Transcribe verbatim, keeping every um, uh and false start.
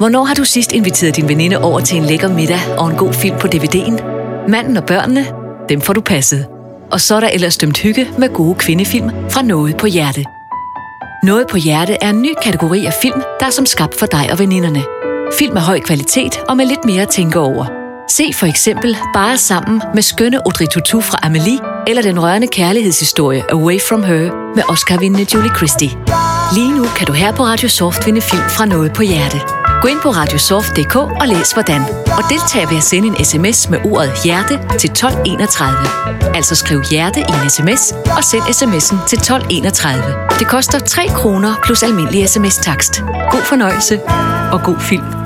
Hvornår har du sidst inviteret din veninde over til en lækker middag og en god film på D V D'en? Manden og børnene? Dem får du passet. Og så er der ellers dømt hygge med gode kvindefilm fra Noget på Hjerte. Noget på Hjerte er en ny kategori af film, der er som skabt for dig og veninderne. Film af høj kvalitet og med lidt mere at tænke over. Se for eksempel Bare sammen med skønne Audrey Tautou fra Amélie, eller den rørende kærlighedshistorie Away From Her med Oscar-vindende Julie Christie. Lige nu kan du her på Radio Soft vinde film fra Noget på Hjerte. Gå ind på radiosoft punktum d k og læs hvordan. Og deltag ved at sende en sms med ordet hjerte til tolv enogtredive. Altså skriv hjerte i en sms og send sms'en til tolv enogtredive. Det koster tre kroner plus almindelig sms-takst. God fornøjelse og god film.